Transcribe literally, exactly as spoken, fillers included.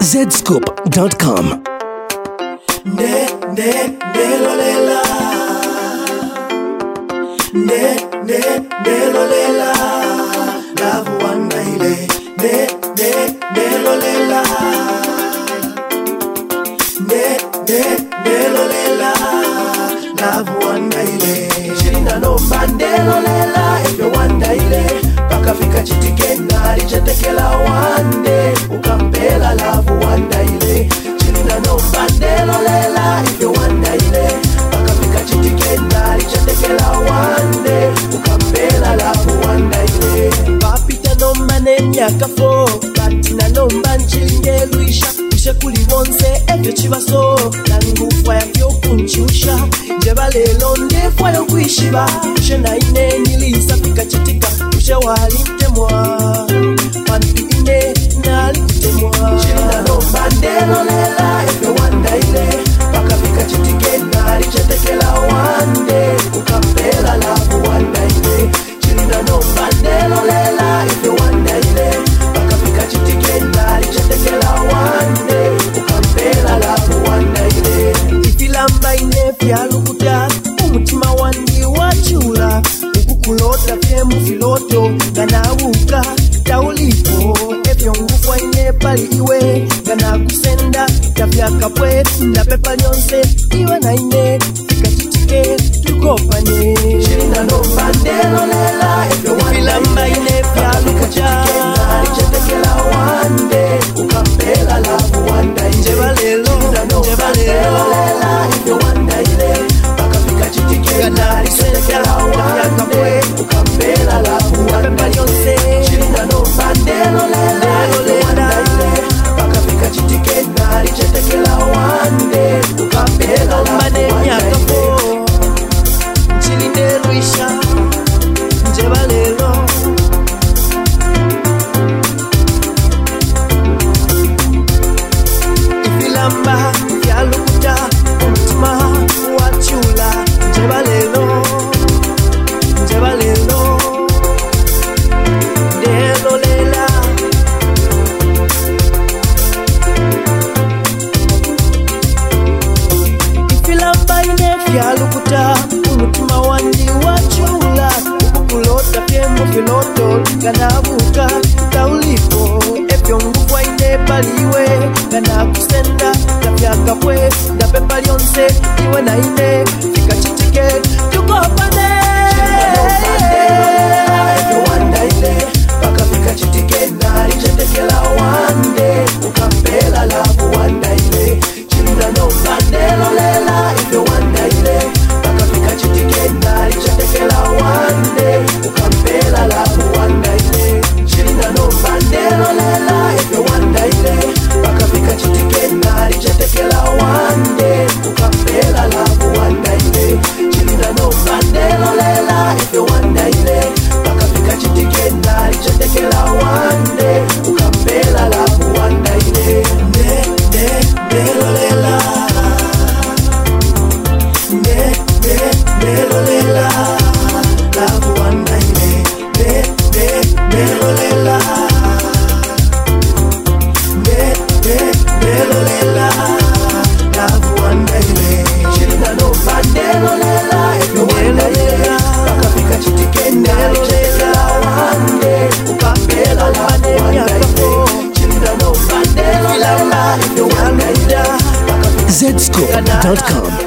Z scoop dot com. Ne ne ne lolela, ne ne ne lolela, love one night. Ne ne ne lolela, ne ne ne lolela, love one night. Chirina no mande lolela, if you one night. Pakafika chitikena, lichatekela one day. Ukampela love one night. Chirina no mande lolela, if you one night. Pakafika chitikena, lichatekela one day. Ukampela love one night. Papita no mane nyakafo, batina no manjinge luisha. Isha kuli bonse, ebyo chibaso. Nangu faya kyo kunchusha. Jeba lelo ndefwa yo kuishiba. Ushe na ine nilisa pika chitika. Ushe wali mtemwa Panti ine nali mtemwa. China no bandelo lela, ebyo wanda ile. Paka pika chitike nali chetekela wande. Ukampela labu wanda ile. China no bandelo lela, ebyo wanda ile. Paka pika chitike nali chetekela wande. Ukampela labu wanda ile. Ifilamba ine fyalukuta, umutima wandi wachula. Ukukulota vyemu filoto, ganawuka taulipo. Ebyo ngufwa ine pali iwe, gana kusenda tavyaka pwe. Na pepa nyonse, iwe na ine, fika chichike, tukopane. China no bandelo lela, ebyo wanda ine fyalukuta. Chetekela wande, ukampela labu wanda ine. Jeba lelo, jeba lelo lela, ebyo wanda ine. Paka fika chichike, gana kusenda tavyaka pwe. Ukampela labu wanda ine. China no bandelo lela, ebyo wanda ine. Paka fika chichike, gana chetekela wande. Ukampela labu wanda ine. Chilinde ruisha, jeba lelo. Ifilamba fyalukuta, umutima wachula. Jeba lelo, jeba lelo, lelo lela. Ifilamba ine fyalukuta, umutima wandi wachula. Ukukulota vyemu filoto, ganabuka taulipo. Ebyo ngufwa ine paliwe, gana kusenda tavyaka pwe. Da pepa lyonse, iwe na ine, fika chichike, tukopane. Ebyo wanda ine, paka fika chitike nali chetekela wande. Ukampela labu wanda ine. China no bandelo lela, ebyo wanda ine. Paka fika chitike nali chetekela wande. Ukampela labu wanda ine. China no bandelo lela, ebyo wanda ine. Paka fika chitike nali chetekela wande. Ukampela labu wanda ine. China no bandelo lela, ebyo wanda ine. Paka fika chitike nali chetekela wande. Ukampela labu wanda ine. Ne ne ne lolela, ne ne ne lolela, labu wanda ine. Ne ne ne lolela, ne ne ne lolela, labu wanda ine. China no bandelo lela, ebyo wanda ine. Paka fika chitike nali chetekela wande. Ukampela labu wanda ine. China no bandelo lela, ebyo wanda ine. Z scoop dot com.